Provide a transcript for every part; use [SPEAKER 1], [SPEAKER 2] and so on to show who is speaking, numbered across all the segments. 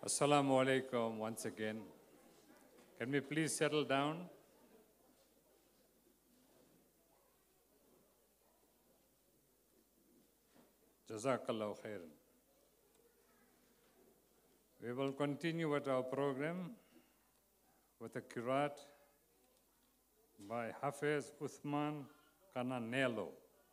[SPEAKER 1] Assalamu alaikum once again. Can we please settle down? Jazakallahu khairan. We will continue with our program with a qiraat by Hafiz Uthman Kananelo.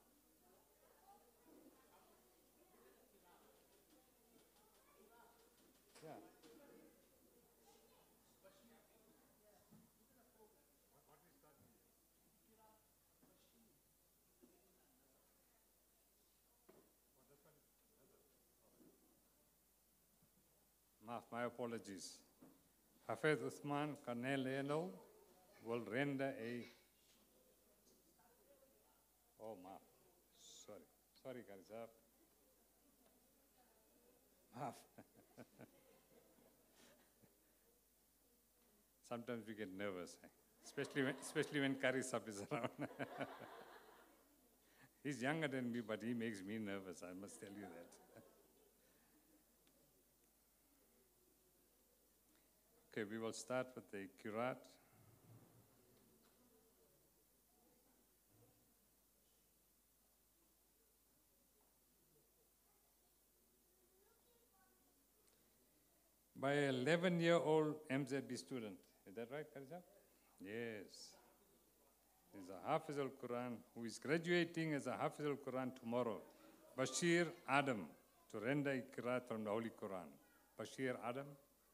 [SPEAKER 1] My apologies. Hafiz Uthman Kananelo will render a... Oh, maaf. Sorry, guys. Maaf. Sometimes we get nervous, especially when Kari Sahib is around. He's younger than me, but he makes me nervous, I must tell you that. Okay, we will start with the qiraat. By an 11-year-old MZB student. Is that right, Karija? Yes. He's a Hafiz al-Quran who is graduating as a Hafiz al-Quran tomorrow. Bashir Adam, to render a qiraat from the Holy Quran. Bashir Adam.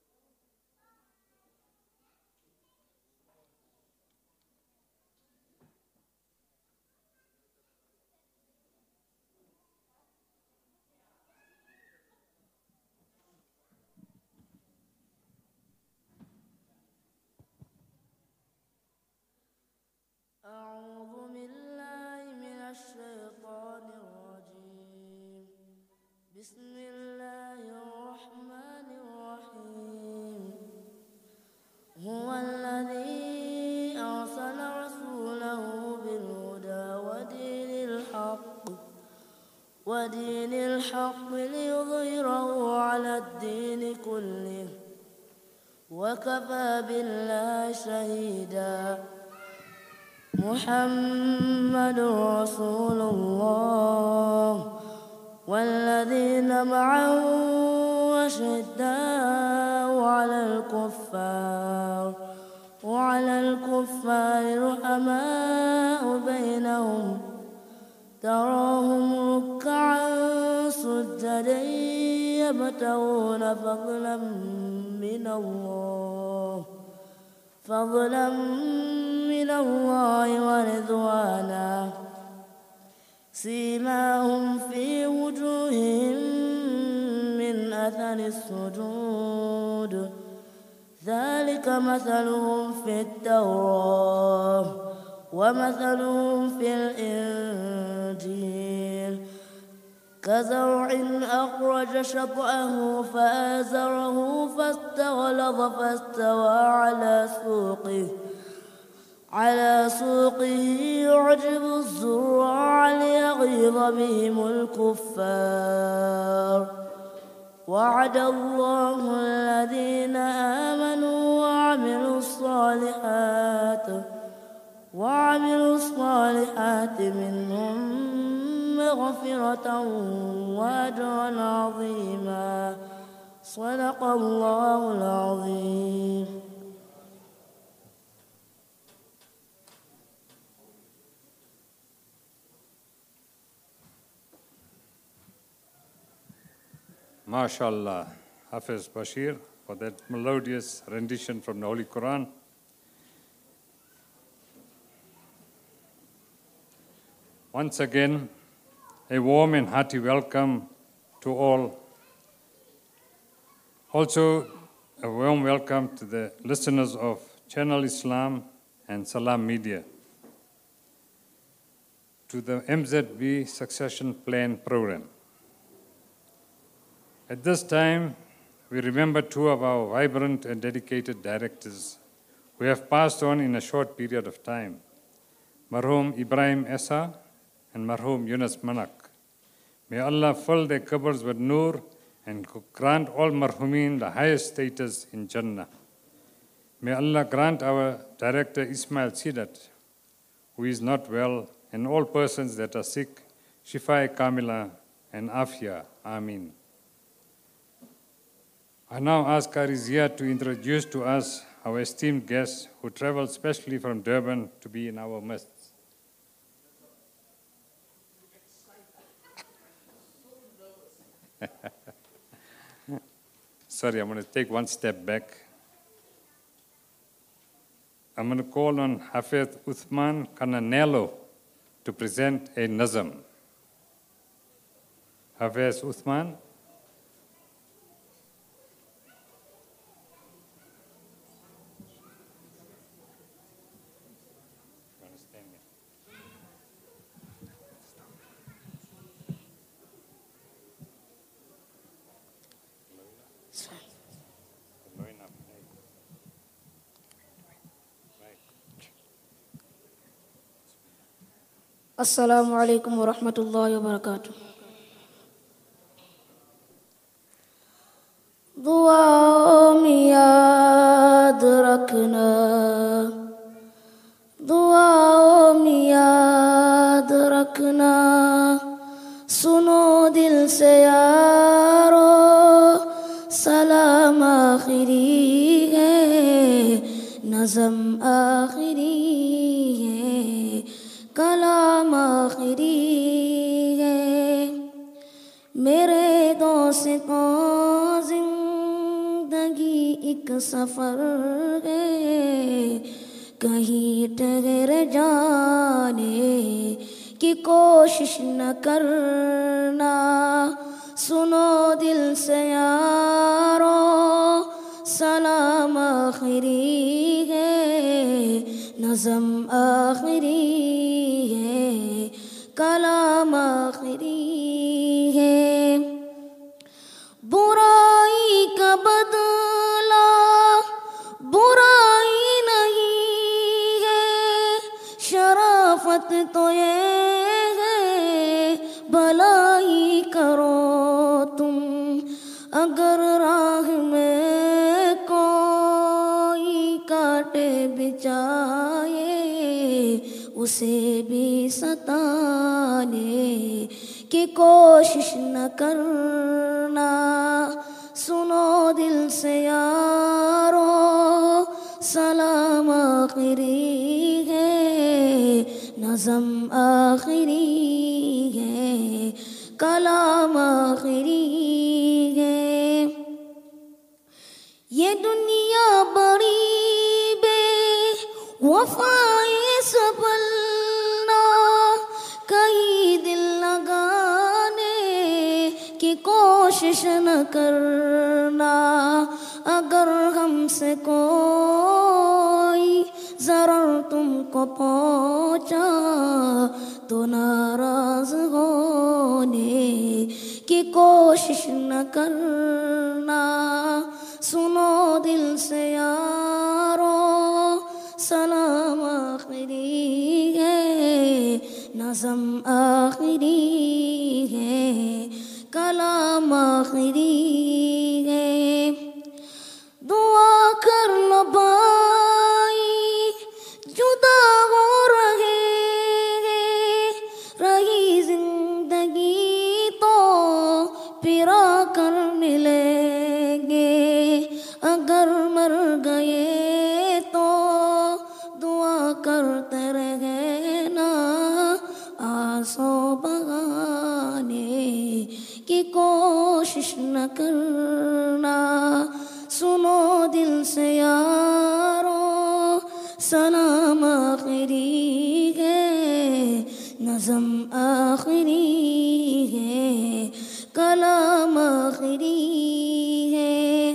[SPEAKER 2] أعوذ بالله من الشيطان الرجيم بسم الله الرحمن الرحيم هو الذي أرسل رسوله بالهدى ودين الحق ليظهره على الدين كله وكفى بالله شهيدا محمد رسول الله والذين معه أشداء على الكفار رحماء بينهم تراهم ركعا سجدا يبتغون فضلا من الله ورضوانا سيماهم في وجوههم من أثر السجود ذلك مثلهم في التوراة ومثلهم في الإنجيل كزرع أخرج شطأه فآزره فاستغلظ فاستوى على سوقه يعجب الزراع ليغيظ بهم الكفار وعد الله الذين آمنوا وعملوا الصالحات منهم مغفرة وأجرا عظيما صدق الله العظيم.
[SPEAKER 1] MashaAllah, Hafiz Bashir, for that melodious rendition from the Holy Quran. Once again, a warm and hearty welcome to all. Also, a warm welcome to the listeners of Channel Islam and Salam Media, to the MZB Succession Plan Program. At this time, we remember two of our vibrant and dedicated directors who have passed on in a short period of time, Marhum Ibrahim Essa and Marhum Yunus Manak. May Allah fill their qabrs with nur and grant all marhumin the highest status in Jannah. May Allah grant our director Ismail Sidat, who is not well, and all persons that are sick, Shifa Kamila and Afia. Ameen. I now ask Qari Zia to introduce to us our esteemed guest who traveled specially from Durban to be in our midst. Sorry, I'm going to take one step back. I'm going to call on Hafiz Uthman Kananelo to present a nazam. Hafiz Uthman.
[SPEAKER 3] السلام علیکم ورحمۃ اللہ وبرکاتہ. دعا میں یاد رکھنا، دعا میں یاد رکھنا، سنو دل سے یارو، سلام آخری ہے، نظم آخری ہے، کلام آخری ہے. میرے دوستوں زندگی ایک سفر ہے، کہیں ٹھہر جانے کی کوشش نہ کرنا. سنو دل سے یارو، سلام آخری ہے، نظم آخری ہے، کلام آخری ہے. برائی کا بدلہ برائی نہیں ہے، شرافت تو یہ ہے بھلائی کرو تم. اگر راہ میں کوئی کاٹے بچائے، اسے بھی ستانے کی کوشش نہ کرنا. سنو دل سے یارو، سلام آخری ہے، نظم آخری ہے، کلام آخری ہے. یہ دنیا بڑی بے وفائی سنبھلنا، کہیں دل لگانے کی کوشش نہ کرنا. اگر ہم سے کوئی ضرر تم کو پہنچا تو ناراض ہونے کی کوشش نہ کرنا. سنو دل سے یارو، سلام آخری ہے، نظم آخری ہے، کلام آخری ہے. دعا کر لو بھائی، جدا ہو رہے رہی زندگی تو پھرا کر ملیں گے. اگر مر گئے تو دعا کرتے رہنا، آنسو بہانے کی کوشش نہ کرنا. سنو دل سے یارو، سلام آخری ہے، نظم آخری ہے، کلام آخری ہے.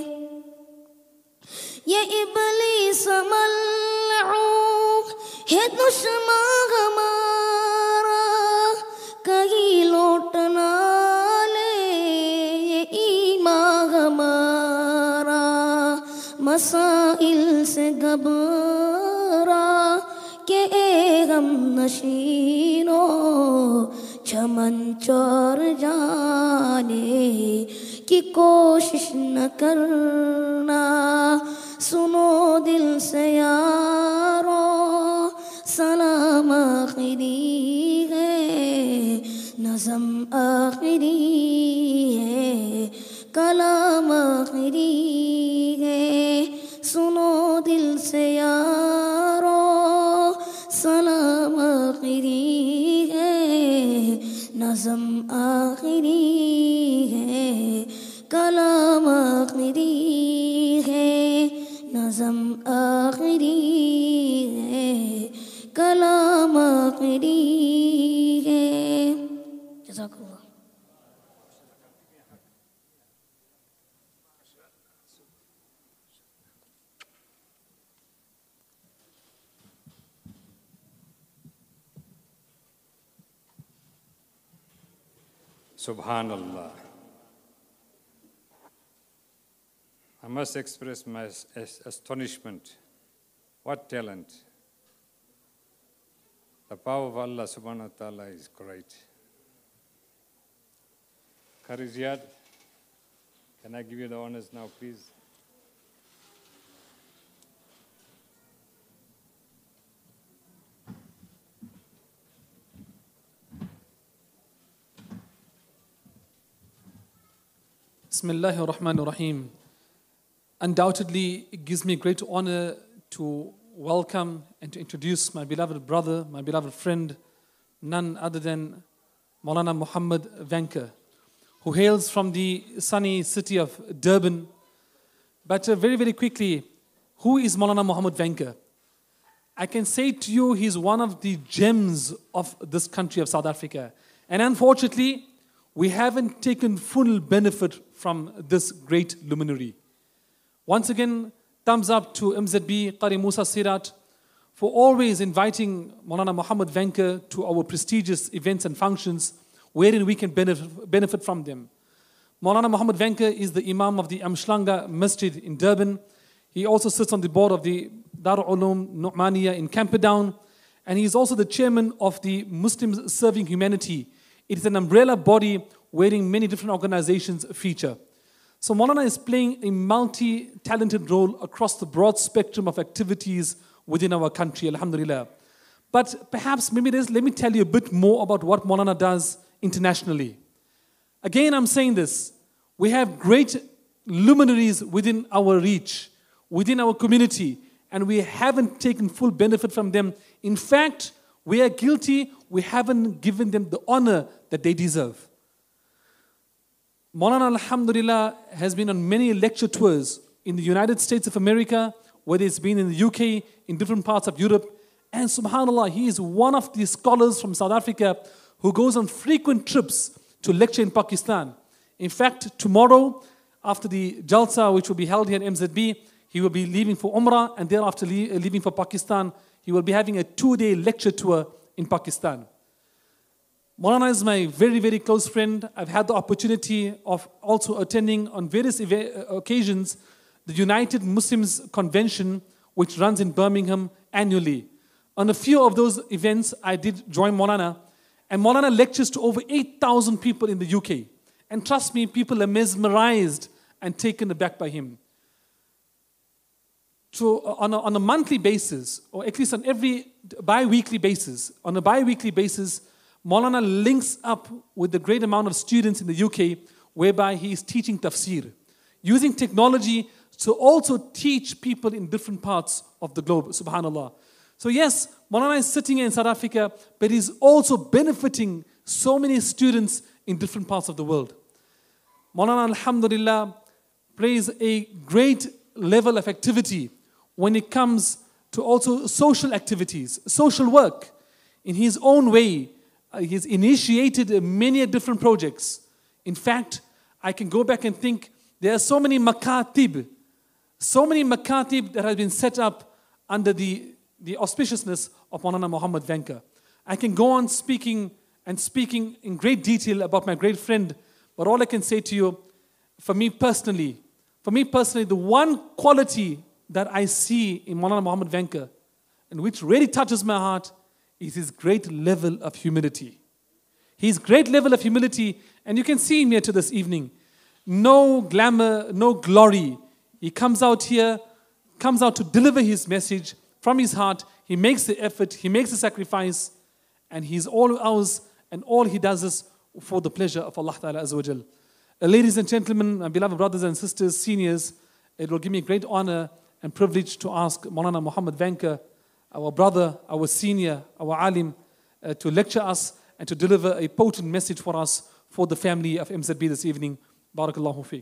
[SPEAKER 3] یہ ابلیس ملعون ہے دشمن ہمارا، کہیں لوٹ نہ لے یہ ایمان ہمارا. مسائل سے گھبرا کہ اے غم نشینو، چمن چور جانے की कोशिश न करना, सुनो दिल से यारो, सलाम आखिरी है, नज़म आखिरी है, कलाम आखिरी है, सुनो दिल से यारो, सलाम आखिरी है, नज़म आखिरी है, कलाम आखिरी है, नज़म आखिरी है, कलाम आखिरी है। जज़ाकल्लाह।
[SPEAKER 1] Subhanallah. I must express my astonishment. What talent. The power of Allah subhanahu wa ta'ala is great. Qari Ziyad, can I give you the honors now, please?
[SPEAKER 4] Bismillahir Rahmanir Rahim. Undoubtedly, it gives me great honor to welcome and to introduce my beloved brother, my beloved friend, none other than Maulana Muhammad Vanker, who hails from the sunny city of Durban. But very, very quickly, who is Maulana Muhammad Vanker? I can say to you, he's one of the gems of this country of South Africa. And unfortunately, we haven't taken full benefit from this great luminary. Once again, thumbs up to MZB, Qari Musa Sirat, for always inviting Maulana Muhammad Vanker to our prestigious events and functions wherein we can benefit from them. Maulana Muhammad Vanker is the Imam of the Amshlanga Masjid in Durban. He also sits on the board of the Darul Uloom Nu'maniya in Camperdown. And he is also the chairman of the Muslims Serving Humanity. It is an umbrella body wherein many different organizations feature. So Maulana is playing a multi-talented role across the broad spectrum of activities within our country, alhamdulillah. But perhaps let me tell you a bit more about what Maulana does internationally. Again, I'm saying this. We have great luminaries within our reach, within our community, and we haven't taken full benefit from them. In fact, we are guilty. We haven't given them the honor that they deserve. Maulana, alhamdulillah, has been on many lecture tours in the United States of America, whether it's been in the UK, in different parts of Europe. And subhanAllah, he is one of the scholars from South Africa who goes on frequent trips to lecture in Pakistan. In fact, tomorrow, after the Jalsa, which will be held here in MZB, he will be leaving for Umrah, and thereafter leaving for Pakistan. He will be having a 2-day lecture tour in Pakistan. Maulana is my very, very close friend. I've had the opportunity of also attending on various occasions the United Muslims Convention, which runs in Birmingham annually. On a few of those events, I did join Maulana, and Maulana lectures to over 8,000 people in the UK. And trust me, people are mesmerized and taken aback by him. So on a monthly basis, or at least on every bi-weekly basis, Maulana links up with the great amount of students in the UK, whereby he is teaching tafsir, using technology to also teach people in different parts of the globe, subhanAllah. So yes, Maulana is sitting in South Africa, but he's also benefiting so many students in different parts of the world. Maulana, alhamdulillah, plays a great level of activity when it comes to also social activities, social work. In his own way, he's initiated many different projects. In fact, I can go back and think there are so many makatib that have been set up under the auspiciousness of Maulana Muhammad Vanker. I can go on speaking in great detail about my great friend, but all I can say to you, for me personally, the one quality that I see in Maulana Muhammad Vanker, and which really touches my heart, is his great level of humility. His great level of humility, and you can see him here to this evening. no glamour, no glory. He comes out here, comes out to deliver his message from his heart. He makes the effort, he makes the sacrifice, and he's all ours, and all he does is for the pleasure of Allah Ta'ala Azza wa Jal. Ladies and gentlemen, my beloved brothers and sisters, seniors, it will give me great honor and privilege to ask Maulana Muhammad Vanka, our brother, our senior, our alim, to lecture us and to deliver a potent message for us, for the family of MZB this evening. Barakallahu feek.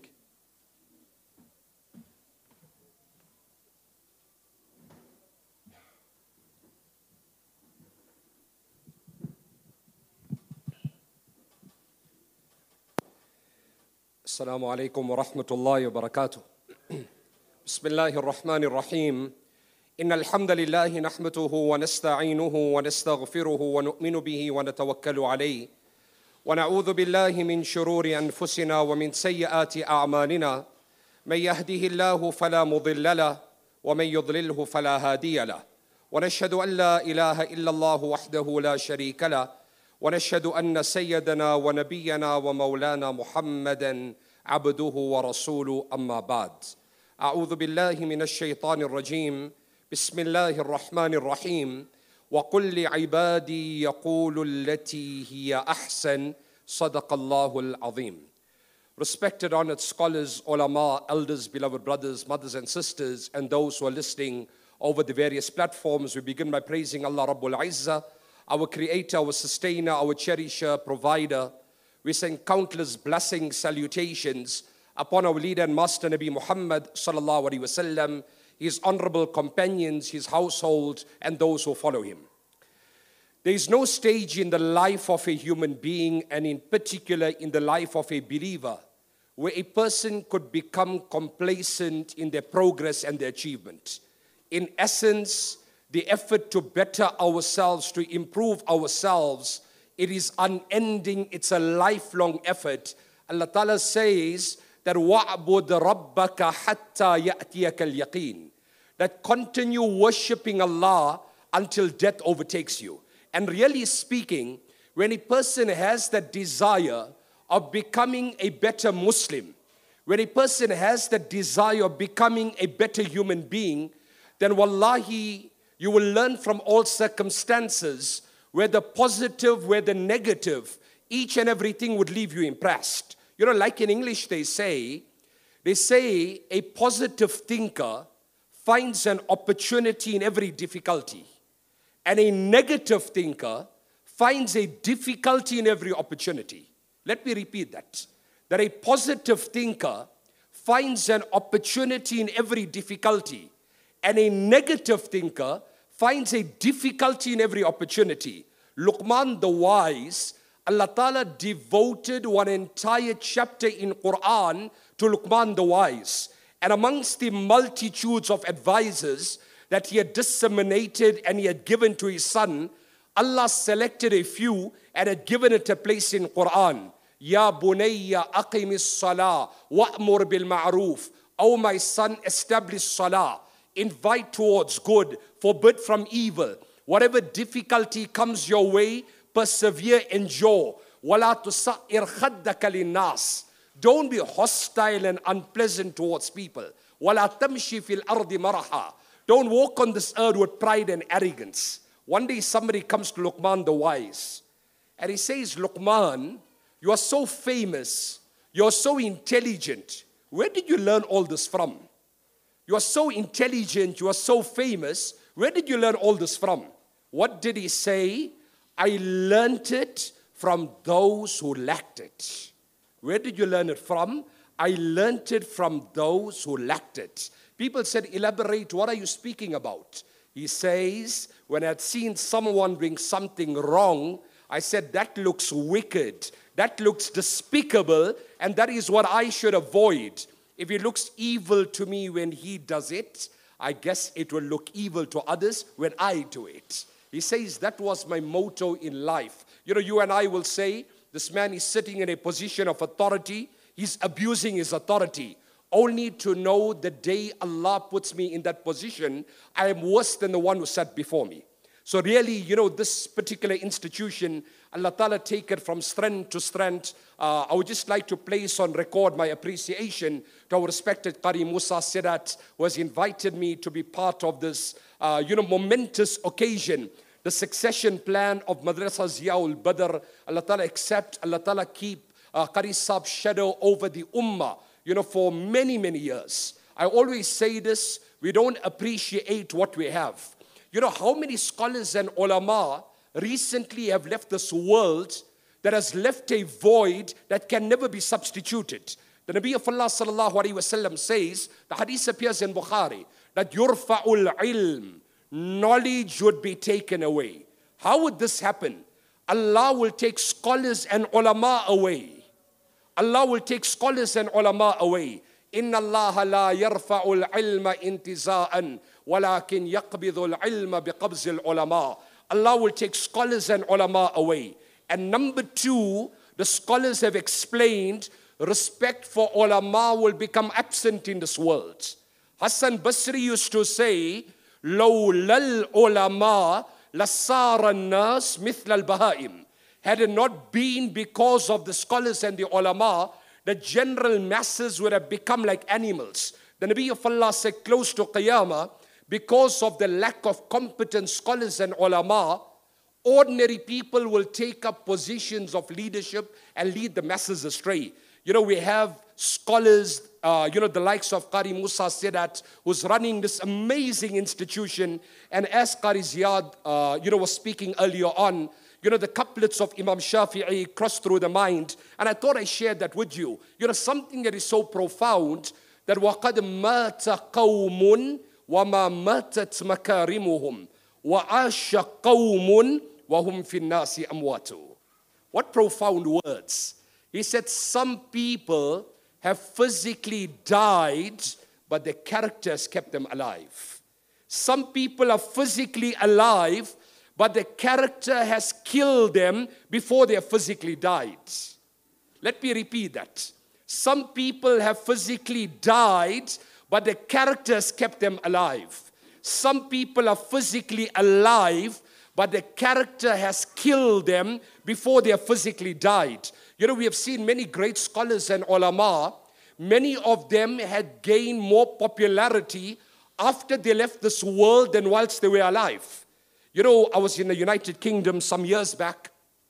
[SPEAKER 5] السلام عليكم ورحمة الله وبركاته. بسم الله الرحمن الرحيم. إن الحمد لله نحمده ونستعينه ونستغفره ونؤمن به ونتوكل عليه ونعوذ بالله من شرور أنفسنا ومن سيئات أعمالنا من يهده الله فلا مضل له ومن يضلله فلا هادي له ونشهد أن لا إله إلا الله وحده لا شريك له ونشهد أن سيدنا ونبينا ومولانا محمدًا عبده ورسوله أما بعد. أعوذ بالله من الشيطان الرجيم. بسم الله الرحمن الرحيم. وقل لعبادي يقولوا التي هي أحسن صدق الله العظيم. Respected, honored scholars, ulama, elders, beloved brothers, mothers and sisters, and those who are listening over the various platforms, we begin by praising Allah Rabbul Izzah, our creator, our sustainer, our cherisher, provider. We send countless blessings, salutations upon our leader and master Nabi Muhammad sallallahu alaihi wasallam, his honorable companions, his household, and those who follow him. There is no stage in the life of a human being, and in particular in the life of a believer, where a person could become complacent in their progress and their achievement. In essence, the effort to better ourselves, to improve ourselves, it is unending, it's a lifelong effort. Allah Ta'ala says that وَعْبُدْ رَبَّكَ حَتَّى يَأْتِيَكَ الْيَقِينَ, that continue worshipping Allah until death overtakes you. And really speaking, when a person has that desire of becoming a better Muslim, when a person has that desire of becoming a better human being, then wallahi, you will learn from all circumstances, whether positive, whether negative, each and everything would leave you impressed. You know, like in English they say a positive thinker finds an opportunity in every difficulty, and a negative thinker finds a difficulty in every opportunity. Let me repeat that. That a positive thinker finds an opportunity in every difficulty, and a negative thinker finds a difficulty in every opportunity. Luqman the wise, Allah Ta'ala devoted one entire chapter in Quran to Luqman the wise. And amongst the multitudes of advisors that he had disseminated and he had given to his son, Allah selected a few and had given it a place in Quran. Ya bunayya aqimis salah wa'mur bil ma'roof. O my son, establish salah. Invite towards good, forbid from evil. Whatever difficulty comes your way, persevere, endure. وَلَا تُسَعِّرْ خَدَّكَ لِلنَّاسِ. Don't be hostile and unpleasant towards people. وَلَا تَمْشِي فِي الْأَرْضِ مَرَحًا. Don't walk on this earth with pride and arrogance. One day somebody comes to Luqman the wise, and he says, Luqman, you are so famous, you are so intelligent. Where did you learn all this from? You are so intelligent, you are so famous. Where did you learn all this from? What did he say? I learned it from those who lacked it. Where did you learn it from? I learned it from those who lacked it. People said, elaborate, what are you speaking about? He says, when I had seen someone doing something wrong, I said, that looks wicked, that looks despicable, and that is what I should avoid. If it looks evil to me when he does it, I guess it will look evil to others when I do it. He says, that was my motto in life. You know, you and I will say, this man is sitting in a position of authority. He's abusing his authority. Only to know the day Allah puts me in that position, I am worse than the one who sat before me. So really, you know, this particular institution, Allah Ta'ala take it from strength to strength. I would just like to place on record my appreciation to our respected Qari Musa Sidat, who has invited me to be part of this, momentous occasion. The succession plan of Madrasa Ziaul Badr. Allah Ta'ala accept, Allah Ta'ala keep Qari Saab's shadow over the Ummah, for many, many years. I always say this, we don't appreciate what we have. How many scholars and ulama recently have left this world that has left a void that can never be substituted. The Nabi of Allah sallallahu alaihi wasallam says, the hadith appears in Bukhari, that yurfa'ul ilm, knowledge would be taken away. How would this happen? Allah will take scholars and ulama away. Allah will take scholars and ulama away. Inna Allah la yarfa'ul ilma intiza'an, walakin yaqbidul ilma biqabzil ulama. Allah will take scholars and ulama away. And number two, the scholars have explained, respect for ulama will become absent in this world. Hassan Basri used to say, لَوْلَا الْعُلَمَا لَصَارَ النَّاسِ مِثْلَ الْبَهَائِمِ. Had it not been because of the scholars and the ulama, the general masses would have become like animals. The Nabi of Allah said close to Qiyamah, because of the lack of competent scholars and ulama, ordinary people will take up positions of leadership and lead the masses astray. We have scholars, the likes of Qari Musa Sidat, who's running this amazing institution. And as Qari Ziyad, was speaking earlier on, the couplets of Imam Shafi'i crossed through the mind. And I thought I shared that with you. Something that is so profound, that وَقَدْ مَاتَ قَوْمٌ وَمَا مَاتَتْ مَكَارِمُهُمْ وَعَاشَ قَوْمٌ وَهُمْ فِي النَّاسِ أَمْوَاتُ. What profound words. He said, some people have physically died, but their characters kept them alive. Some people are physically alive, but their character has killed them before they have physically died. Let me repeat that. Some people have physically died, but their characters kept them alive. Some people are physically alive, but their character has killed them before they have physically died. We have seen many great scholars and ulama. Many of them had gained more popularity after they left this world than whilst they were alive. I was in the United Kingdom some years back,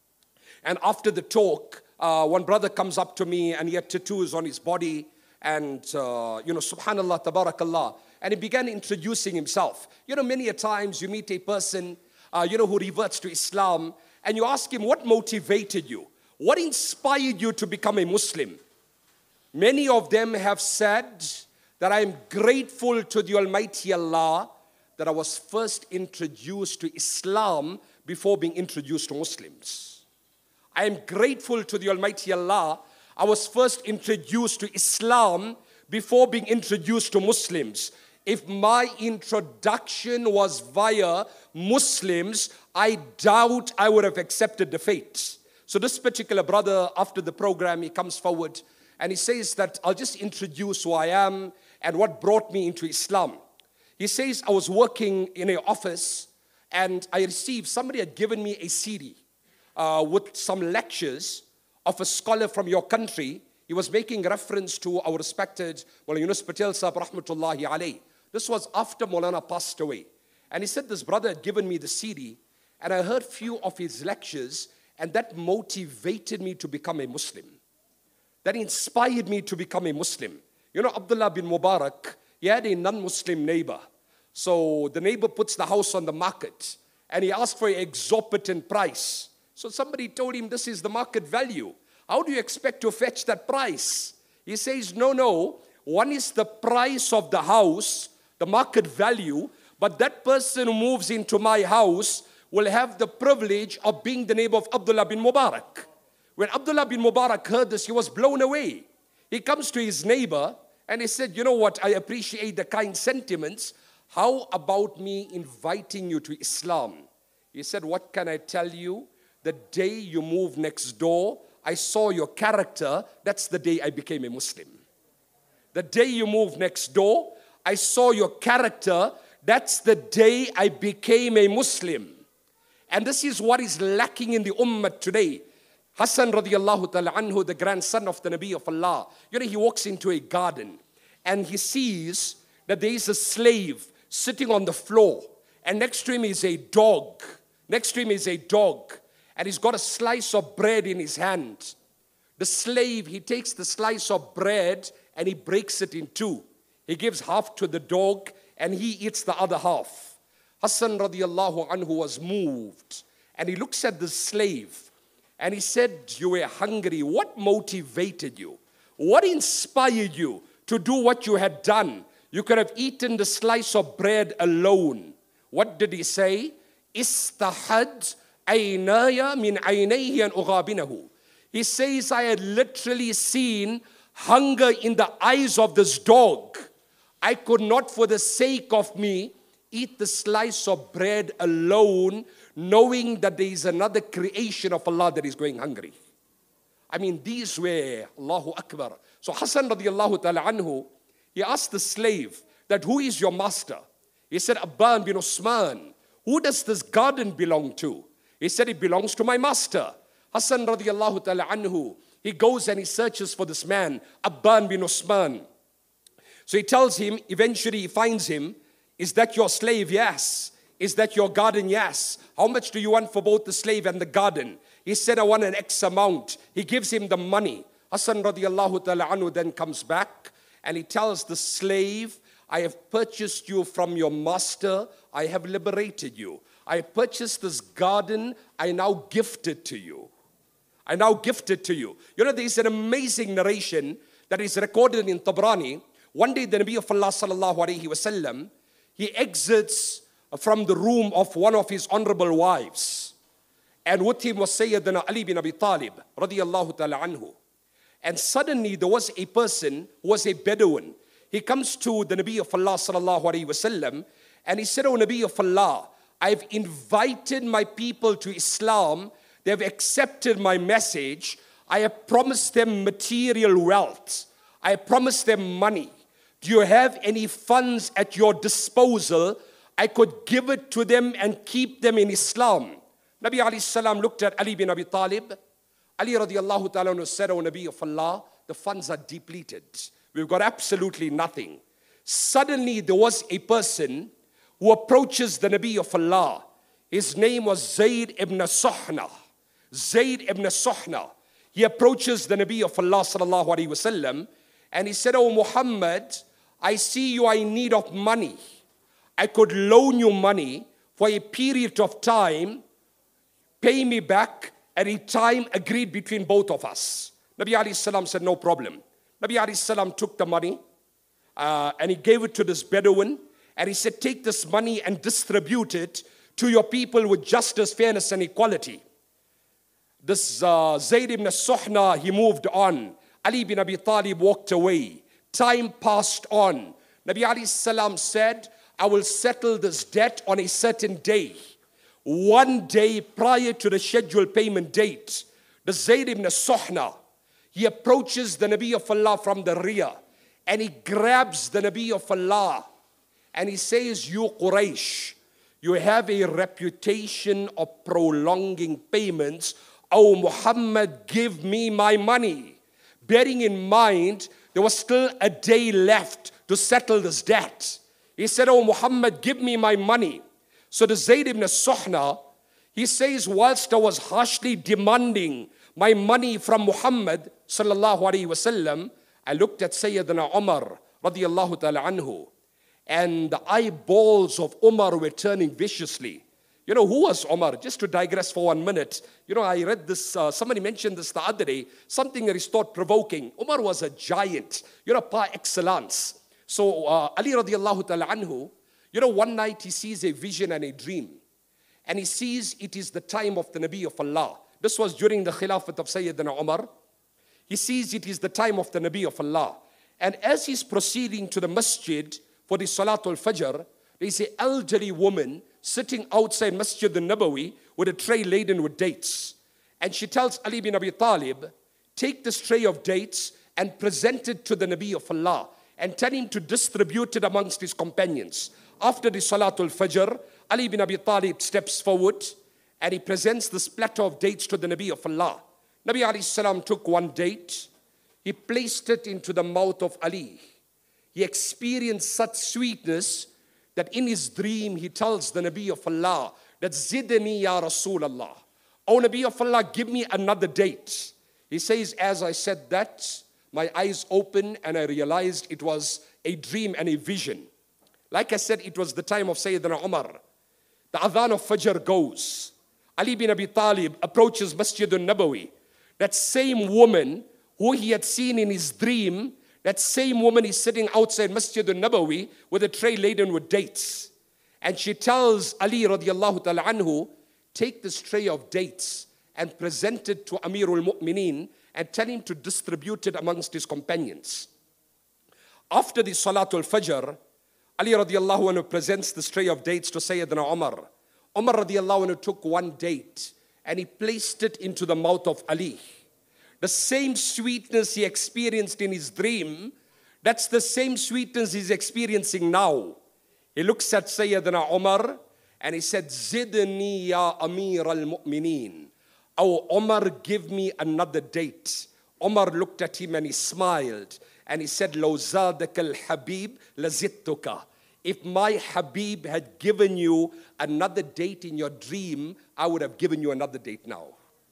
[SPEAKER 5] and after the talk, one brother comes up to me, and he had tattoos on his body, and, subhanallah, tabarakallah, and he began introducing himself. Many a times you meet a person, who reverts to Islam, and you ask him, what motivated you? What inspired you to become a Muslim? Many of them have said that I am grateful to the Almighty Allah that I was first introduced to Islam before being introduced to Muslims. I am grateful to the Almighty Allah I was first introduced to Islam before being introduced to Muslims. If my introduction was via Muslims, I doubt I would have accepted the faith. So this particular brother, after the program, he comes forward and he says that I'll just introduce who I am and what brought me into Islam. He says, I was working in an office and I received, somebody had given me a CD with some lectures of a scholar from your country. He was making reference to our respected Maulana Yunus Patel Sahib rahmatullahi alayhi. This was after Maulana passed away. And he said this brother had given me the CD and I heard few of his lectures and that motivated me to become a Muslim. That inspired me to become a Muslim. Abdullah bin Mubarak, he had a non-Muslim neighbor. So the neighbor puts the house on the market and he asked for an exorbitant price. So somebody told him, this is the market value. How do you expect to fetch that price? He says, no. One is the price of the house, the market value, but that person who moves into my house will have the privilege of being the neighbor of Abdullah bin Mubarak. When Abdullah bin Mubarak heard this, he was blown away. He comes to his neighbor and he said, you know what, I appreciate the kind sentiments. How about me inviting you to Islam? He said, what can I tell you? The day you moved next door, I saw your character. That's the day I became a Muslim. The day you moved next door, I saw your character. That's the day I became a Muslim. And this is what is lacking in the ummah today. Hassan radiallahu ta'ala anhu, the grandson of the Nabi of Allah, he walks into a garden and he sees that there is a slave sitting on the floor, and next to him is a dog. And he's got a slice of bread in his hand. The slave, he takes the slice of bread and he breaks it in two. He gives half to the dog and he eats the other half. Hassan radiallahu anhu was moved and he looks at the slave and he said, you were hungry. What motivated you? What inspired you to do what you had done? You could have eaten the slice of bread alone. What did he say? Istahad aynaya min aynayhi an ughabinahu. He says, I had literally seen hunger in the eyes of this dog. I could not, for the sake of me, eat the slice of bread alone, knowing that there is another creation of Allah that is going hungry. I mean, these were, Allahu Akbar. So Hassan radiallahu ta'ala anhu, he asked the slave that, who is your master? He said, Abban bin Usman. Who does this garden belong to? He said, it belongs to my master. Hassan radiallahu ta'ala anhu, he goes and he searches for this man, Abban bin Usman. So he tells him, eventually he finds him, is that your slave? Yes. Is that your garden? Yes. How much do you want for both the slave and the garden? He said, I want an X amount. He gives him the money. Hassan radiallahu ta'ala anhu then comes back and he tells the slave, I have purchased you from your master. I have liberated you. I purchased this garden. I now gift it to you. There is an amazing narration that is recorded in Tabrani. One day the Nabi of Allah sallallahu alayhi wasallam, he exits from the room of one of his honorable wives. And with him was Sayyidina Ali bin Abi Talib radiyallahu ta'ala anhu. And suddenly there was a person who was a Bedouin. He comes to the Nabi of Allah sallallahu alayhi wasallam and he said, oh Nabi of Allah, I've invited my people to Islam. They have accepted my message. I have promised them material wealth. I have promised them money. Do you have any funds at your disposal? I could give it to them and keep them in Islam. Nabi alayhi salam looked at Ali bin Abi Talib. Ali radiallahu ta'ala said, oh Nabi of Allah, the funds are depleted. We've got absolutely nothing. Suddenly there was a person who approaches the Nabi of Allah. His name was Zayd ibn Suhna. He approaches the Nabi of Allah sallallahu alaihi wasallam and he said, oh Muhammad, I see you are in need of money. I could loan you money for a period of time. Pay me back at a time agreed between both of us. Nabi alayhi salam said, no problem. Nabi alayhi salam took the money and he gave it to this Bedouin and he said, take this money and distribute it to your people with justice, fairness and equality. This Zayd ibn Suhna, he moved on. Ali bin Abi Talib walked away. Time passed on. Nabi alayhi salam said, I will settle this debt on a certain day. One day prior to the scheduled payment date, the Zayd ibn Suhna, he approaches the Nabi of Allah from the rear and he grabs the Nabi of Allah and he says, you Quraysh, you have a reputation of prolonging payments. Oh Muhammad, give me my money. Bearing in mind, there was still a day left to settle this debt. He said, oh Muhammad, give me my money. So the Zayd ibn Suhna, he says, whilst I was harshly demanding my money from Muhammad sallallahu alaihi wasallam, I looked at Sayyidina Umar radiyallahu ta'ala anhu, and the eyeballs of Umar were turning viciously. You know, who was Umar? Just to digress for 1 minute. You know, I read this, somebody mentioned this the other day, something that is thought-provoking. Umar was a giant, par excellence. So Ali radiallahu ta'ala anhu, one night he sees a vision and a dream. And he sees it is the time of the Nabi of Allah. This was during the Khilafat of Sayyidina Umar. He sees it is the time of the Nabi of Allah. And as he's proceeding to the masjid for the Salatul Fajr, there is an elderly woman sitting outside Masjid al-Nabawi with a tray laden with dates. And she tells Ali bin Abi Talib, take this tray of dates and present it to the Nabi of Allah and tell him to distribute it amongst his companions. After the Salatul Fajr, Ali bin Abi Talib steps forward and he presents this platter of dates to the Nabi of Allah. Nabi alayhi salam took one date, he placed it into the mouth of Ali. He experienced such sweetness that in his dream he tells the Nabi of Allah that Zidni ya Rasulallah. Oh Nabi of Allah, give me another date. He says, as I said that, my eyes opened and I realized it was a dream and a vision. Like I said, it was the time of Sayyidina Umar. The adhan of Fajr goes. Ali bin Abi Talib approaches Masjid al-Nabawi. That same woman who he had seen in his dream, that same woman is sitting outside Masjid al-Nabawi with a tray laden with dates. And she tells Ali radiallahu ta'ala anhu, take this tray of dates and present it to Amirul Mu'mineen and tell him to distribute it amongst his companions. After the Salatul Fajr, Ali radiallahu anhu presents this tray of dates to Sayyidina Umar. Umar radiallahu anhu took one date and he placed it into the mouth of Ali. The same sweetness he experienced in his dream, that's the same sweetness he's experiencing now. He looks at Sayyidina Umar and he said, Zidni ya Amir al-Mu'mineen. Oh Umar, give me another date. Umar looked at him and he smiled and he said, Law zadak al-Habib lazittuka. If my Habib had given you another date in your dream, I would have given you another date now.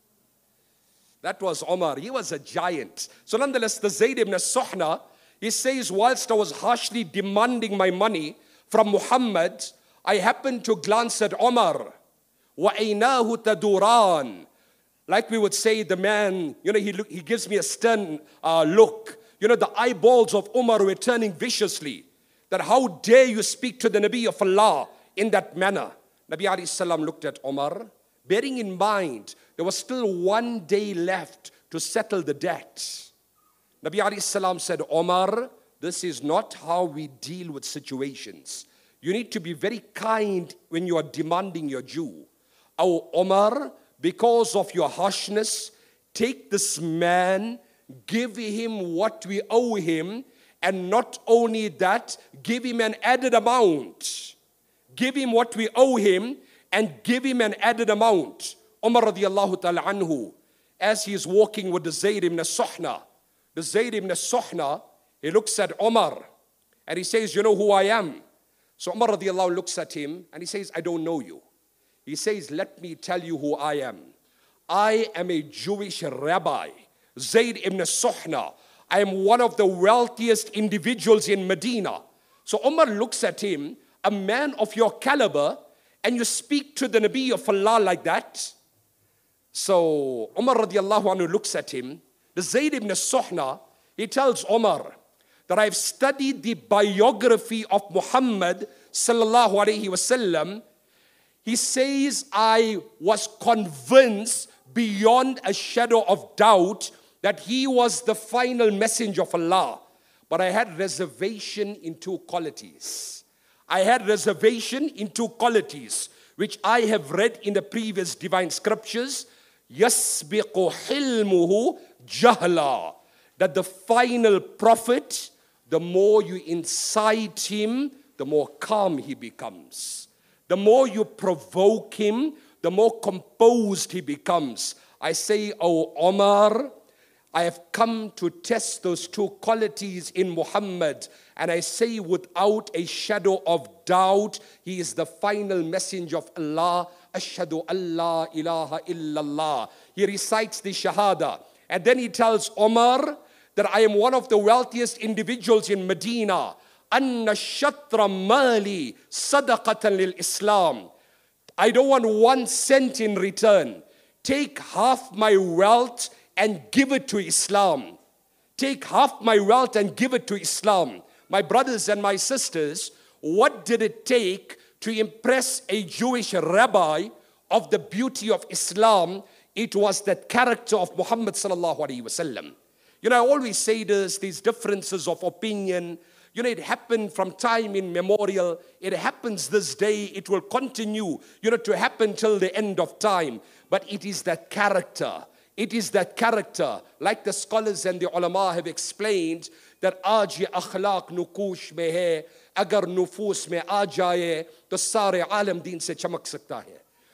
[SPEAKER 5] That was Umar. He was a giant. So nonetheless, the Zayd ibn Suhna, he says, whilst I was harshly demanding my money from Muhammad, I happened to glance at Umar. وَأَيْنَاهُ تَدُورَانِ. Like we would say, the man, he gives me a stern look. The eyeballs of Umar were turning viciously. That how dare you speak to the Nabi of Allah in that manner. Nabi alayhi salam looked at Umar, bearing in mind there was still 1 day left to settle the debt. Nabi alayhi salam said, Umar, this is not how we deal with situations. You need to be very kind when you are demanding your due. Oh Umar, because of your harshness, take this man, give him what we owe him, and not only that, give him an added amount. Give him what we owe him and give him an added amount. Umar radiallahu ta'ala anhu, as he is walking with the Zayd ibn Suhna, the Zayd ibn Suhna, he looks at Umar and he says, you know who I am? So Umar radiallahu looks at him and he says, I don't know you. He says, let me tell you who I am. I am a Jewish rabbi, Zayd ibn Suhna. I am one of the wealthiest individuals in Medina. So Umar looks at him, a man of your caliber, and you speak to the Nabi of Allah like that. So Umar radiallahu anhu looks at him. The Zayd ibn Suhna, he tells Umar that I've studied the biography of Muhammad sallallahu alayhi wasallam. He says, I was convinced beyond a shadow of doubt that he was the final messenger of Allah. But I had reservation in two qualities. I had reservation in two qualities, which I have read in the previous divine scriptures. يَسْبِقُ حِلْمُهُ جَهْلًا. That the final prophet, the more you incite him, the more calm he becomes. The more you provoke him, the more composed he becomes. I say, oh Omar, I have come to test those two qualities in Muhammad. And I say without a shadow of doubt, he is the final messenger of Allah. Ashhadu an la ilaha illallah. He recites the Shahada. And then he tells Omar that I am one of the wealthiest individuals in Medina. Anna shatra mali sadaqatan lil Islam. I don't want 1 cent in return. Take half my wealth and give it to Islam. Take half my wealth and give it to Islam. My brothers and my sisters, what did it take to impress a Jewish rabbi of the beauty of Islam? It was that character of Muhammad sallallahu alaihi wasallam. I always say this, these differences of opinion, it happened from time immemorial. It happens this day. It will continue, to happen till the end of time. But it is that character. It is that character, like the scholars and the ulama have explained, that aaj akhlaq nukush mein hai, agar nufus mein aa jaye, to sare alam deen se chamak sakta hai.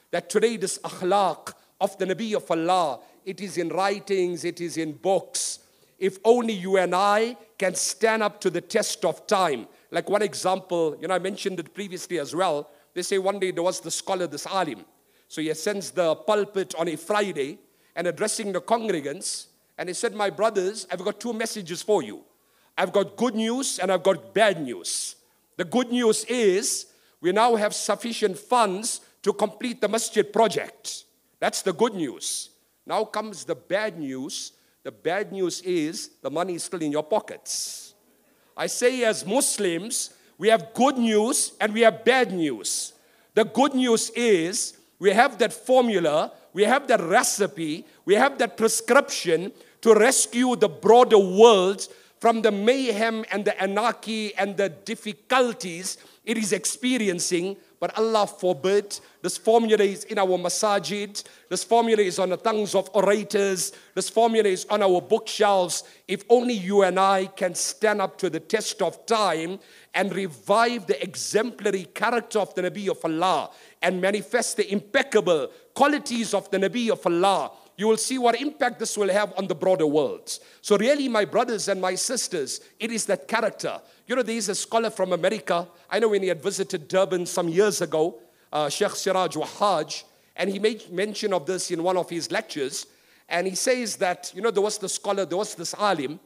[SPEAKER 5] that today this akhlaq of the Nabi of Allah, it is in writings, it is in books. If only you and I can stand up to the test of time. Like one example, I mentioned it previously as well. They say one day there was the scholar, this alim. So he ascends the pulpit on a Friday and addressing the congregants. And he said, my brothers, I've got two messages for you. I've got good news and I've got bad news. The good news is we now have sufficient funds to complete the masjid project. That's the good news. Now comes the bad news. The bad news is the money is still in your pockets. I say as Muslims, we have good news and we have bad news. The good news is we have that formula, we have that recipe, we have that prescription to rescue the broader world from the mayhem and the anarchy and the difficulties it is experiencing. But Allah forbid, this formula is in our masajid, this formula is on the tongues of orators, this formula is on our bookshelves. If only you and I can stand up to the test of time and revive the exemplary character of the Nabi of Allah and manifest the impeccable qualities of the Nabi of Allah, you will see what impact this will have on the broader world. So really, my brothers and my sisters, it is that character. There is a scholar from America. I know when he had visited Durban some years ago, Sheikh Siraj Wahaj, and he made mention of this in one of his lectures. And he says that, there was the scholar, there was this alim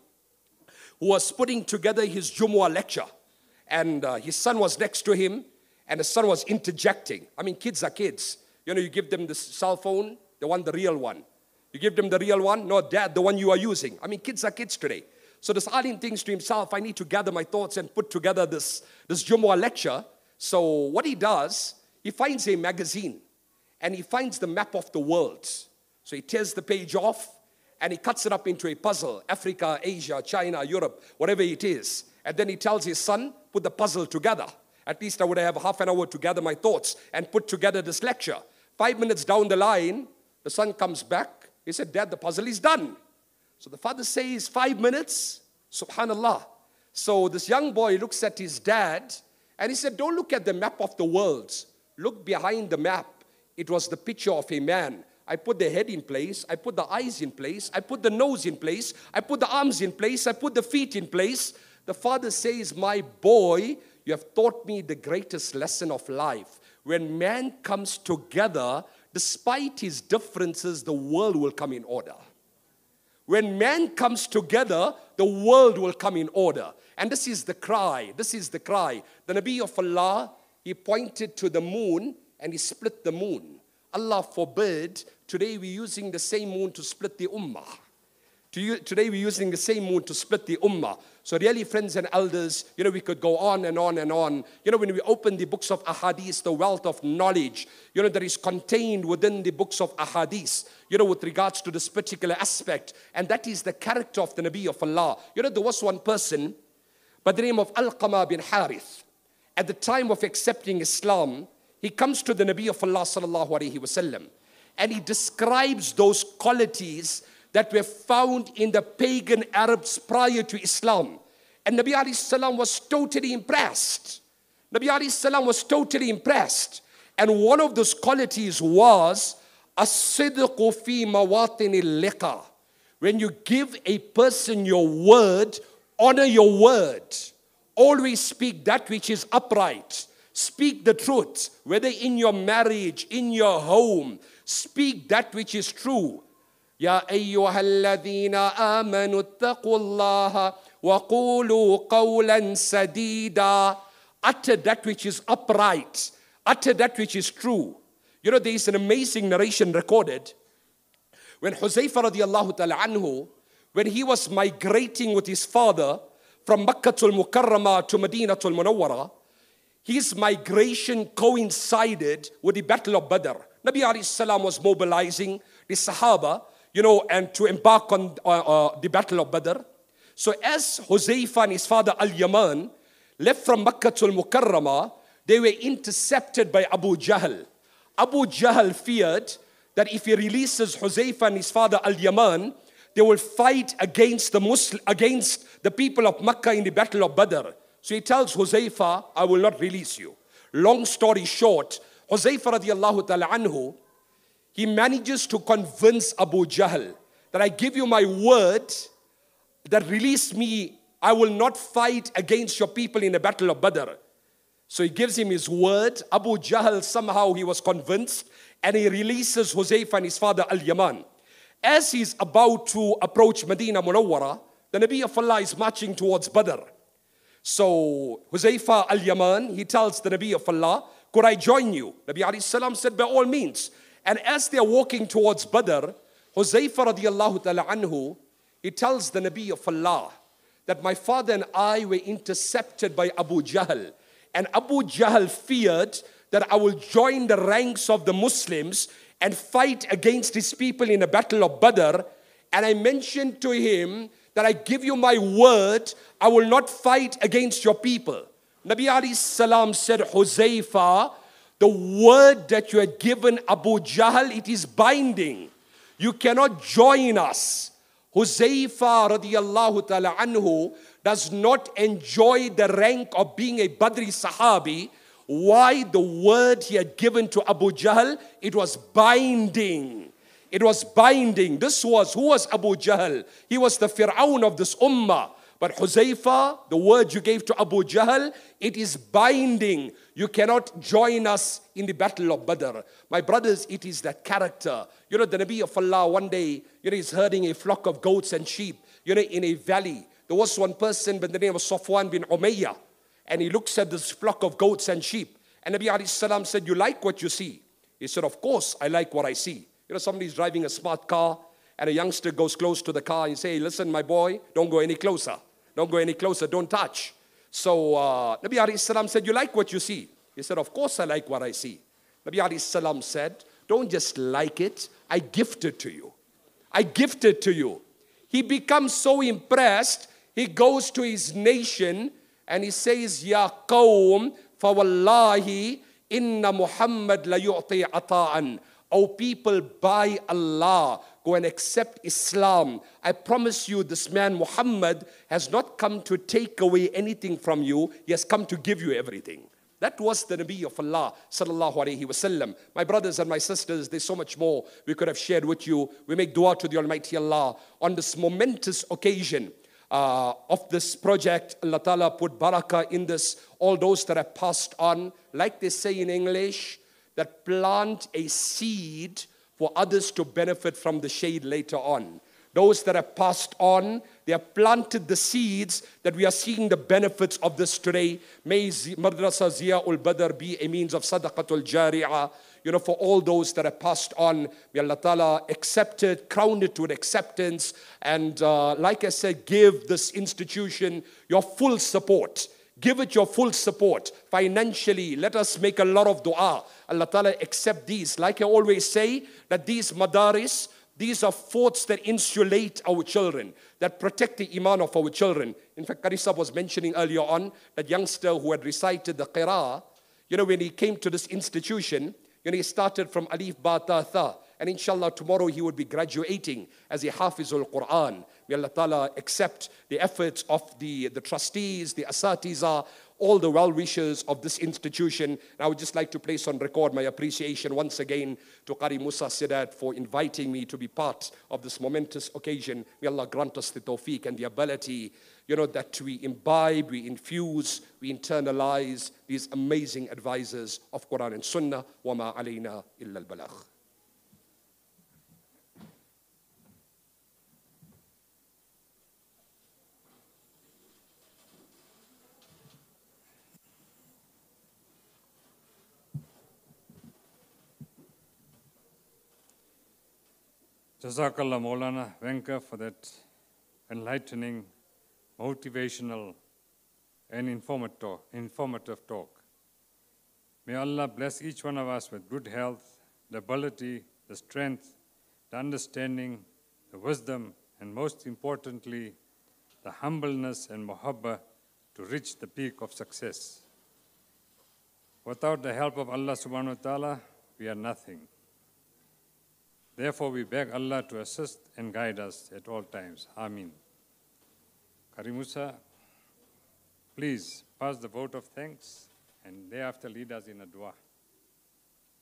[SPEAKER 5] who was putting together his Jumu'ah lecture. And his son was next to him, and the son was interjecting. I mean, kids are kids. You give them the cell phone, they want the real one. You give them the real one, no, dad, the one you are using. I mean, kids are kids today. So this alim thinks to himself, I need to gather my thoughts and put together this Jumu'ah lecture. So what he does, he finds a magazine, and he finds the map of the world. So he tears the page off, and he cuts it up into a puzzle. Africa, Asia, China, Europe, whatever it is. And then he tells his son, put the puzzle together. At least I would have half an hour to gather my thoughts and put together this lecture. 5 minutes down the line, the son comes back. He said, Dad, the puzzle is done. So the father says, 5 minutes? Subhanallah. So this young boy looks at his dad, and he said, don't look at the map of the world. Look behind the map. It was the picture of a man. I put the head in place. I put the eyes in place. I put the nose in place. I put the arms in place. I put the feet in place. The father says, my boy, you have taught me the greatest lesson of life. When man comes together, despite his differences, the world will come in order. When man comes together, the world will come in order. And this is the cry. This is the cry. The Nabi of Allah, he pointed to the moon and he split the moon. Allah forbid, today we're using the same moon to split the ummah. Today we're using the same moon to split the ummah. So really, friends and elders, we could go on and on and on. When we open the books of ahadith, the wealth of knowledge, that is contained within the books of ahadith, with regards to this particular aspect. And that is the character of the Nabi of Allah. There was one person by the name of Alqama bin Harith. At the time of accepting Islam, he comes to the Nabi of Allah sallallahu alaihi wasallam, and he describes those qualities that were found in the pagan Arabs prior to Islam. And Nabi alayhi salam was totally impressed. Nabi alayhi salam was totally impressed. And one of those qualities was as-sidqu fi mawatin al-liqa. When you give a person your word, honor your word. Always speak that which is upright. Speak the truth, whether in your marriage, in your home. Speak that which is true. يا أيها الذين آمنوا اتقوا الله وقولوا قولا سديدا. Utter that which is upright. Utter that which is true. There is an amazing narration recorded when Huzaifa radiallahu ta'ala anhu, when he was migrating with his father from Makkatul Mukarramah to Madinatul Munawwara, his migration coincided with the Battle of Badr. Nabi alayhi salam was mobilizing the Sahaba, and to embark on the Battle of Badr. So as Huzaifa and his father Al-Yaman left from Makkatul Mukarramah, they were intercepted by Abu Jahl. Abu Jahl feared that if he releases Huzaifa and his father Al-Yaman, they will fight against the people of Makkah in the Battle of Badr. So he tells Huzaifa, I will not release you. Long story short, Huzaifa radiallahu ta'ala anhu, he manages to convince Abu Jahl that I give you my word that release me, I will not fight against your people in the battle of Badr. So he gives him his word. Abu Jahl, somehow he was convinced, and he releases Huzaifa and his father Al-Yaman. As he's about to approach Medina Munawwara, the Nabi of Allah is marching towards Badr. So Huzaifa Al-Yaman, he tells the Nabi of Allah, could I join you? Nabi alayhi salam said, by all means. And as they're walking towards Badr, Huzaifa radiallahu ta'ala anhu, he tells the Nabi of Allah that my father and I were intercepted by Abu Jahl. And Abu Jahl feared that I will join the ranks of the Muslims and fight against his people in the battle of Badr. And I mentioned to him that I give you my word, I will not fight against your people. Nabi alayhi salam said, Huzaifa, the word that you had given Abu Jahl, it is binding. You cannot join us. Huzaifa radiallahu ta'ala anhu does not enjoy the rank of being a Badri Sahabi. Why? The word he had given to Abu Jahl, it was binding. It was binding. Who was Abu Jahl? He was the Fir'aun of this ummah. But Huzaifa, the word you gave to Abu Jahl, it is binding. You cannot join us in the battle of Badr. My brothers, it is that character. The Nabi of Allah one day, he's herding a flock of goats and sheep, in a valley. There was one person by the name of Safwan bin Umayyah, and he looks at this flock of goats and sheep. And Nabi alayhi salam said, you like what you see? He said, of course, I like what I see. Somebody's driving a smart car, and a youngster goes close to the car and say, listen, my boy, don't go any closer. Don't go any closer, don't touch. So Nabi alayhi salam said, you like what you see? He said, of course I like what I see. Nabi alayhi salam said, don't just like it, I gift it to you. I gift it to you. He becomes so impressed, he goes to his nation and he says, Ya qawm, fa wallahi, inna Muhammad la yu'ti ata'an. O people, by Allah, go and accept Islam. I promise you, this man Muhammad has not come to take away anything from you. He has come to give you everything. That was the Nabi of Allah, sallallahu alayhi wasallam. My brothers and my sisters, there's so much more we could have shared with you. We make dua to the Almighty Allah on this momentous occasion of this project. Allah Ta'ala put barakah in this. All those that have passed on, like they say in English, that plant a seed for others to benefit from the shade later on. Those that have passed on, they have planted the seeds that we are seeing the benefits of this today. May Madrasa Ziyaul Badr be a means of sadaqatul jariyah, for all those that have passed on. May Allah Ta'ala accept it, crown it with acceptance, and like I said, give this institution your full support. Give it your full support financially. Let us make a lot of dua. Allah Ta'ala accept these. Like I always say, that these madaris, these are forts that insulate our children, that protect the iman of our children. In fact, Karisa was mentioning earlier on that youngster who had recited the qira'ah, when he came to this institution, he started from Alif Ba Ta Tha. And inshallah, tomorrow he would be graduating as a Hafizul Quran. May Allah Ta'ala accept the efforts of the trustees, the asatiza, all the well-wishers of this institution. And I would just like to place on record my appreciation once again to Qari Musa Sidat for inviting me to be part of this momentous occasion. May Allah grant us the tawfiq and the ability, that we imbibe, we infuse, we internalize these amazing advisors of Quran and Sunnah. Wa ma alayna illa al-balagh.
[SPEAKER 1] Jazakallah Maulana Venka for that enlightening, motivational and informative talk. May Allah bless each one of us with good health, the ability, the strength, the understanding, the wisdom, and most importantly, the humbleness and muhabbah to reach the peak of success. Without the help of Allah subhanahu wa ta'ala, we are nothing. Therefore, we beg Allah to assist and guide us at all times. Ameen. Qari Musa, please pass the vote of thanks and thereafter lead us in a dua.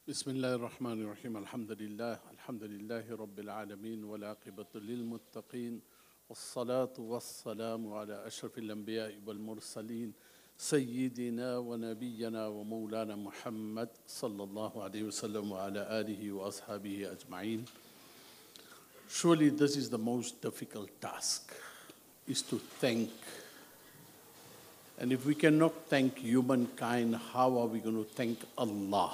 [SPEAKER 6] بسم الله الرحمن الرحيم الحمد لله رب العالمين والعاقبة للمتقين والصلاة والسلام على أشرف الأنبياء والمرسلين سيدنا ونبينا ومولانا محمد صلى الله عليه وسلم وعلى آله وأصحابه أجمعين. Surely this is the most difficult task, is to thank. And if we cannot thank humankind, how are we going to thank Allah?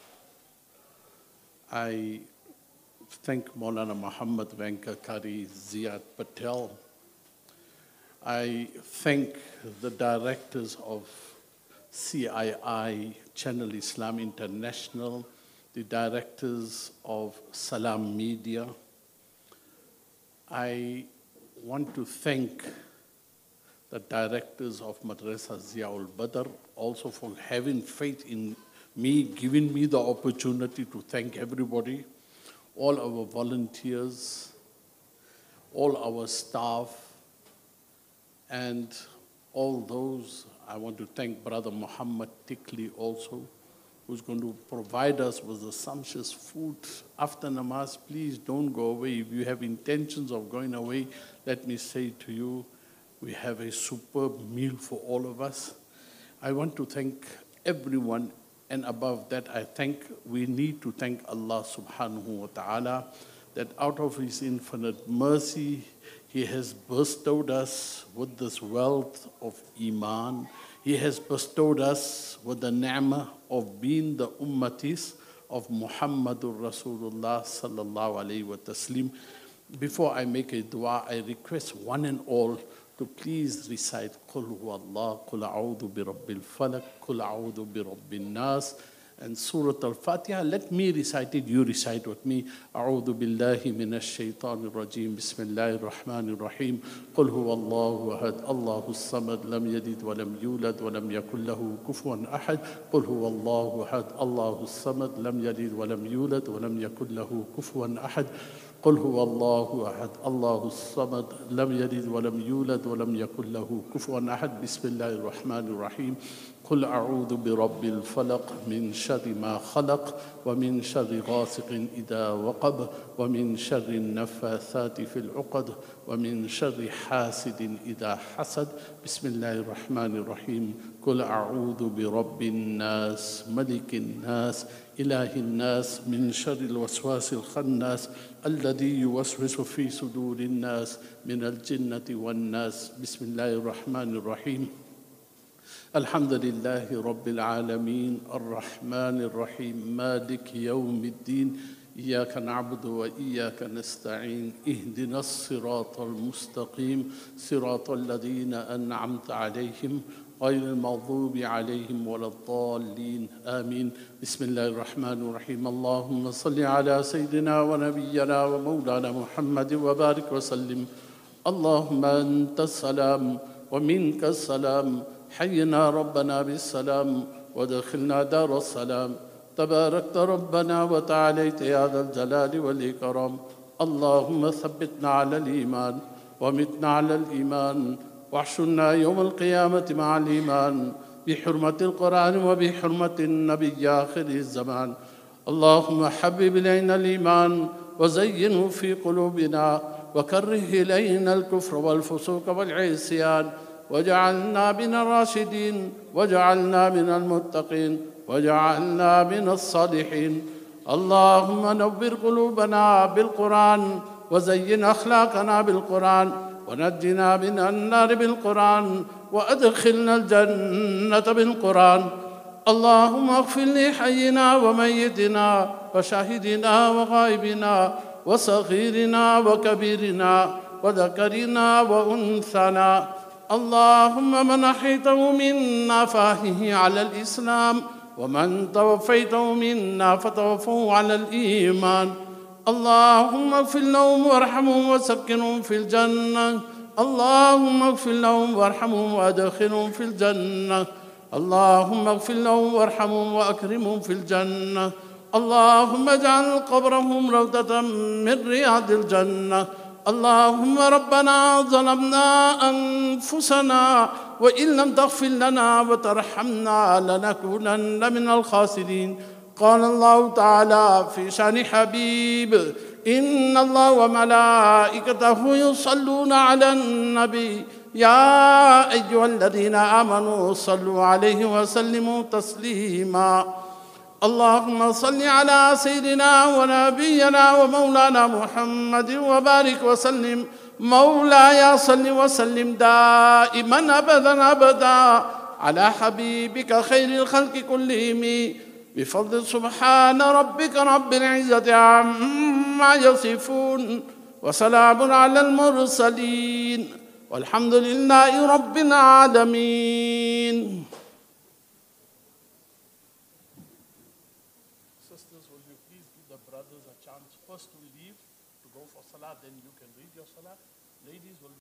[SPEAKER 6] I thank Maulana Muhammad Venkakari Ziad Patel. I thank the directors of CII, Channel Islam International, the directors of Salam Media. I want to thank the directors of Madrasa Ziaul Badr also for having faith in me, giving me the opportunity to thank everybody, all our volunteers, all our staff, and all those. I want to thank Brother Muhammad Tikli also, who's going to provide us with the sumptuous food after namaz. Please don't go away. If you have intentions of going away, let me say to you, we have a superb meal for all of us. I want to thank everyone. And above that, we need to thank Allah subhanahu wa ta'ala that out of His infinite mercy, He has bestowed us with this wealth of Iman. He has bestowed us with the ni'mah of being the ummatis of Muhammadur Rasulullah sallallahu alayhi wa taslim. Before I make a dua, I request one and all to please recite Qul Huwa Allah, Qul A'udhu bi Rabbil Falaq, Qul A'udhu bi Rabbin Nas, and Surah Al-Fatiha. Let me recite it, you recite with me. A'udhu billahi minash shaitanir rajim, Bismillahir Rahmanir Rahim. Qul Huwa Allahu Ahad, Allahu Samad, Lam Yalid wa Lam Yulad wa Lam Yakul lahu Kufuwan Ahad. Qul Huwa Allahu Ahad, Allahu Samad, Lam Yalid wa Lam Yulad wa Lam Yakul lahu Kufuwan Ahad. قل هو الله أحد الله الصمد لم يلد ولم يولد ولم يكن له كفوا أحد. بسم الله الرحمن الرحيم. قل أعوذ برب الفلق من شر ما خلق ومن شر غاسق إذا وقب ومن شر النفاثات في العقد ومن شر حاسد إذا حسد. بسم الله الرحمن الرحيم. قل أعوذ برب الناس ملك الناس إله الناس من شر الوسواس الخناس الذي يوسوس في صدور الناس من الجنة والناس. بسم الله الرحمن الرحيم. الحمد لله رب العالمين الرحمن الرحيم مالك يوم الدين إياك نعبد وإياك نستعين اهدنا الصراط المستقيم صراط الذين أنعمت عليهم غير المغضوب عليهم ولا الضالين آمين. بسم الله الرحمن الرحيم. اللهم صل على سيدنا ونبينا ومولانا محمد وبارك وسلم. اللهم أنت السلام ومنك السلام حينا ربنا بالسلام ودخلنا دار السلام. تباركت ربنا وتعاليت يا ذا الجلال والإكرام. اللهم ثبتنا على الإيمان ومتنا على الإيمان واحشرنا يوم القيامة مع الإيمان بحرمة القرآن وبحرمة النبي آخر الزمان. اللهم حبب إلينا الإيمان وزينه في قلوبنا وكره إلينا الكفر والفسوق والعصيان وجعلنا من الراشدين وجعلنا من المتقين وجعلنا من الصالحين. اللهم نور قلوبنا بالقرآن وزين أخلاقنا بالقرآن ونجنا من النار بالقرآن وأدخلنا الجنة بالقرآن. اللهم اغفر لحينا وميتنا وشاهدنا وغائبنا وصغيرنا وكبيرنا وذكرنا وأنثانا. اللهم من أحيته منا فأحيه على الإسلام ومن توفيته منا فتوفه على الإيمان. اللهم اغفر لهم وارحمهم وسكنهم في الجنة. اللهم اغفر لهم وارحمهم وادخلهم في الجنة. اللهم اغفر لهم وارحمهم وأكرمهم في الجنة. اللهم اجعل قبرهم روضة من رياض الجنة. اللهم ربنا ظلمنا أنفسنا وإن لم تغفر لنا وترحمنا لنكونن من الخاسرين. قال الله تعالى في شان حبيب إن الله وملائكته يصلون على النبي يا أيها الذين آمنوا صلوا عليه وسلموا تسليما اللهم صل على سيدنا ونبينا ومولانا محمد وبارك وسلم مولاي صل وسلم دائما أبدا على حبيبك خير الخلق كلهم بفضل سبحان ربك رب العزة عما يصفون وسلام على المرسلين والحمد لله رب العالمين. Sisters, will you please give the brothers a chance first to leave, to go for salah, then you can read your salah. Ladies will